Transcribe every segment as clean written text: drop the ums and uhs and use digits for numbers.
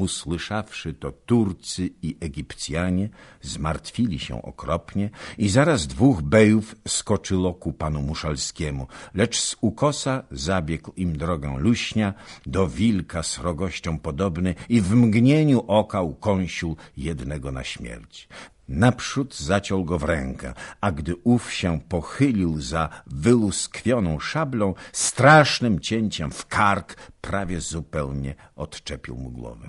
Usłyszawszy to, Turcy i Egipcjanie zmartwili się okropnie i zaraz dwóch bejów skoczyło ku panu Muszalskiemu, lecz z ukosa zabiegł im drogę luśnia, do wilka srogością podobny i w mgnieniu oka ukąsił jednego na śmierć. Naprzód zaciął go w rękę, a gdy ów się pochylił za wyluskwioną szablą, strasznym cięciem w kark prawie zupełnie odczepił mu głowę.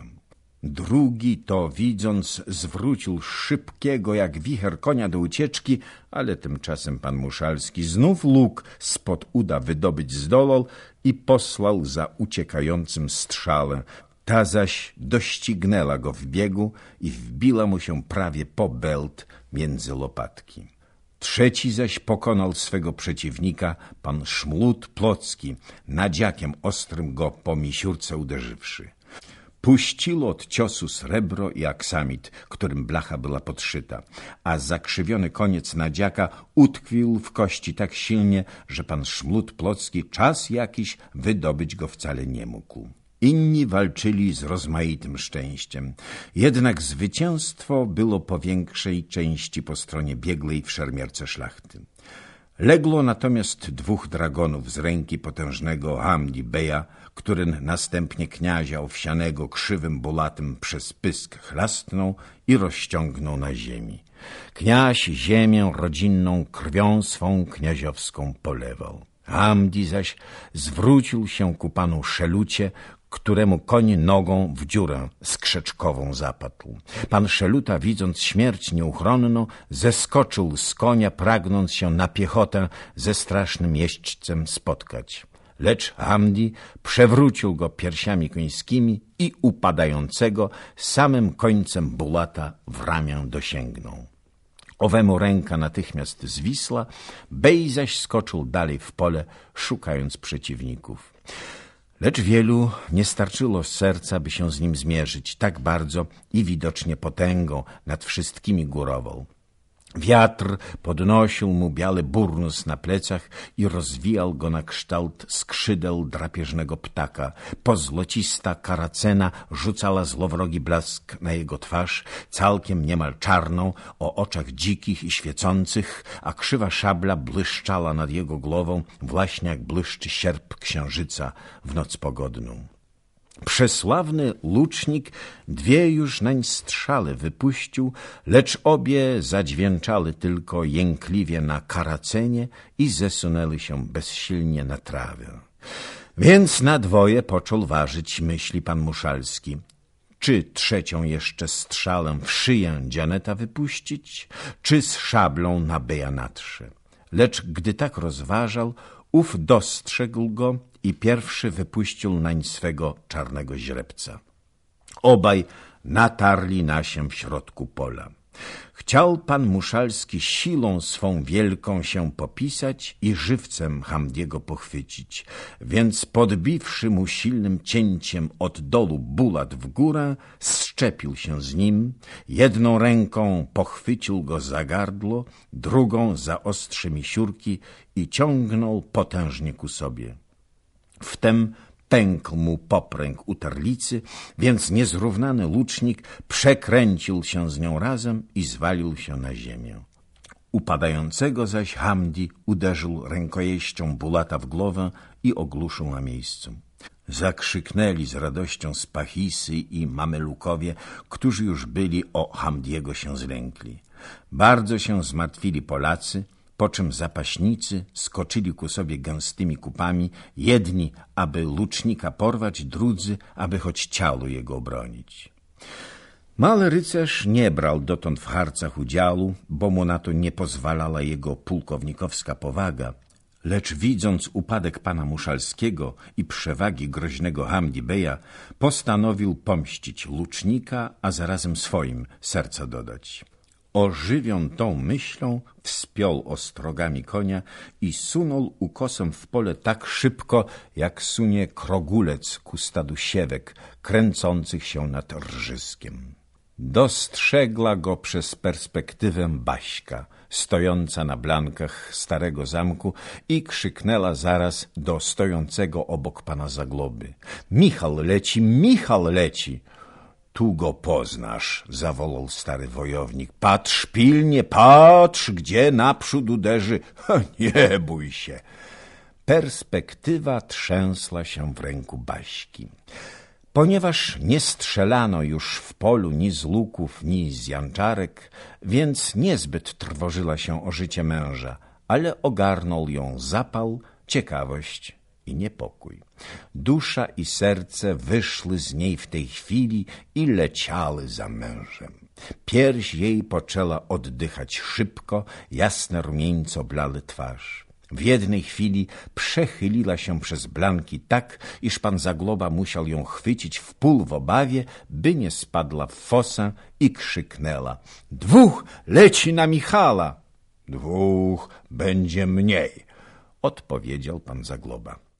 Drugi to, widząc, zwrócił szybkiego jak wicher konia do ucieczki, ale tymczasem pan Muszalski znów łuk spod uda wydobyć zdołał i posłał za uciekającym strzałę. Ta zaś doścignęła go w biegu i wbiła mu się prawie po bełt między lopatki. Trzeci zaś pokonał swego przeciwnika, pan Szmlud Plocki, nadziakiem ostrym go po misiurce uderzywszy. Puściło od ciosu srebro i aksamit, którym blacha była podszyta, a zakrzywiony koniec nadziaka utkwił w kości tak silnie, że pan Szmlud Plocki czas jakiś wydobyć go wcale nie mógł. Inni walczyli z rozmaitym szczęściem, jednak zwycięstwo było po większej części po stronie biegłej w szermierce szlachty. Legło natomiast dwóch dragonów z ręki potężnego Hamdi Beja, który następnie kniazia owsianego krzywym bulatem przez pysk chlastnął i rozciągnął na ziemi. Kniaź ziemię rodzinną krwią swą kniaziowską polewał. Hamdi zaś zwrócił się ku panu Szelucie, któremu koń nogą w dziurę skrzeczkową zapadł. Pan Szeluta, widząc śmierć nieuchronną, zeskoczył z konia, pragnąc się na piechotę ze strasznym jeźdźcem spotkać. Lecz Hamdi przewrócił go piersiami końskimi i upadającego samym końcem bulata w ramię dosięgnął. Owemu ręka natychmiast zwisła, Bej zaś skoczył dalej w pole, szukając przeciwników. Lecz wielu nie starczyło serca, by się z nim zmierzyć, tak bardzo i widocznie potęgą nad wszystkimi górował. Wiatr podnosił mu biały burnus na plecach i rozwijał go na kształt skrzydeł drapieżnego ptaka. Pozłocista karacena rzucała złowrogi blask na jego twarz, całkiem niemal czarną, o oczach dzikich i świecących, a krzywa szabla błyszczała nad jego głową, właśnie jak błyszczy sierp księżyca w noc pogodną. Przesławny łucznik dwie już nań strzały wypuścił, lecz obie zadźwięczały tylko jękliwie na karacenie i zesunęły się bezsilnie na trawę. Więc na dwoje począł ważyć myśli pan Muszalski. Czy trzecią jeszcze strzałę w szyję dzianeta wypuścić, czy z szablą na Beja natrze. Lecz gdy tak rozważał, ów dostrzegł go i pierwszy wypuścił nań swego czarnego źrebca. Obaj natarli na się w środku pola. Chciał pan Muszalski siłą swą wielką się popisać i żywcem Hamdiego pochwycić, więc podbiwszy mu silnym cięciem od dolu bulat w górę, zszczepił się z nim, jedną ręką pochwycił go za gardło, drugą za ostrze misiurki i ciągnął potężnie ku sobie. Wtem pękł mu popręg uterlicy, więc niezrównany łucznik przekręcił się z nią razem i zwalił się na ziemię. Upadającego zaś Hamdi uderzył rękojeścią bulata w głowę i ogłuszył na miejscu. Zakrzyknęli z radością Spachisy i Mamelukowie, którzy już byli o Hamdiego się zlękli. Bardzo się zmartwili Polacy, po czym zapaśnicy skoczyli ku sobie gęstymi kupami, jedni, aby łucznika porwać, drudzy, aby choć ciało jego obronić. Mały rycerz nie brał dotąd w harcach udziału, bo mu na to nie pozwalała jego pułkownikowska powaga, lecz widząc upadek pana Muszalskiego i przewagi groźnego Hamdi Beja, postanowił pomścić łucznika, a zarazem swoim serca dodać. Ożywion tą myślą wspiął ostrogami konia i sunął ukosem w pole tak szybko, jak sunie krogulec ku stadu siewek kręcących się nad rżyskiem. Dostrzegła go przez perspektywę Baśka, stojąca na blankach starego zamku i krzyknęła zaraz do stojącego obok pana Zagloby. Michał leci, Michał leci! Tu go poznasz, zawołał stary wojownik. Patrz pilnie, patrz, gdzie naprzód uderzy. Nie bój się. Perspektywa trzęsła się w ręku Baśki. Ponieważ nie strzelano już w polu ni z łuków, ni z janczarek, więc niezbyt trwożyła się o życie męża, ale ogarnął ją zapał, ciekawość i niepokój. Dusza i serce wyszły z niej w tej chwili i leciały za mężem. Pierś jej poczęła oddychać szybko, jasne rumieńce oblały twarz. W jednej chwili przechyliła się przez Blanki tak, iż pan Zagloba musiał ją chwycić w pół w obawie, by nie spadła w fosę i krzyknęła. Dwóch leci na Michala. Dwóch będzie mniej, odpowiedział pan Zagloba.